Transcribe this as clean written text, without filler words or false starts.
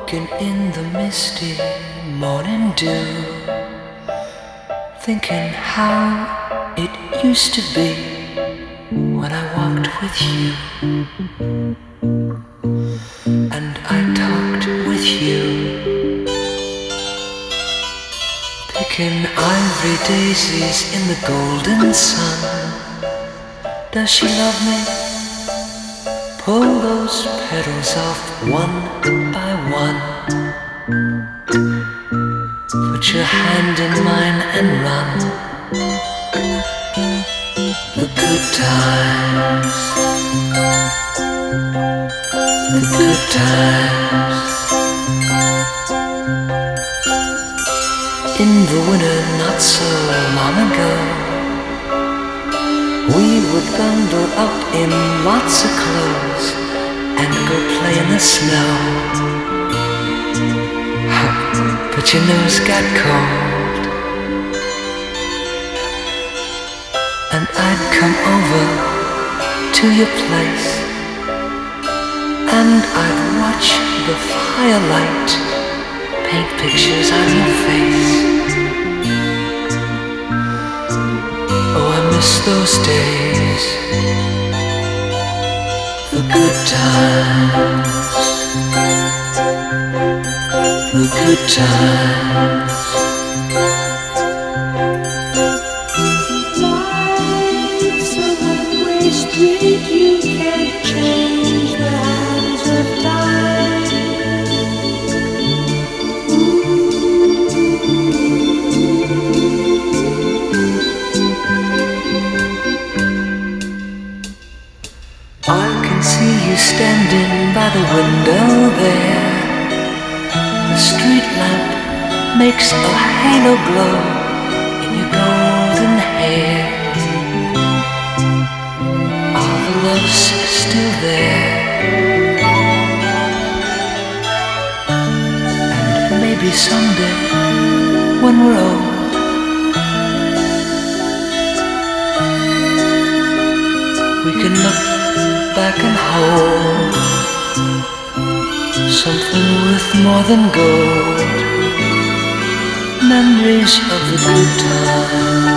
Walking in the misty morning dew, thinking how it used to be when I walked with you, and I talked with you, picking ivory daisies in the golden sun. Does she love me? Pull those petals off one by one. Put your hand in mine and run. The good times, the good times. In the winter not so long ago, we would bundle up in lots of clothes and go play in the snow. But your nose got cold, and I'd come over to your place, and I'd watch the firelight paint pictures on your face. Oh, I miss those days, the good times, the good times. Life's a one-way street, you can't change the hands of time. I can see you standing by the window there. The street lamp makes a halo glow in your golden hair. Are the loves still there? And maybe someday, when we're old, we can look back and hold something worth more than gold. Memories of the good times.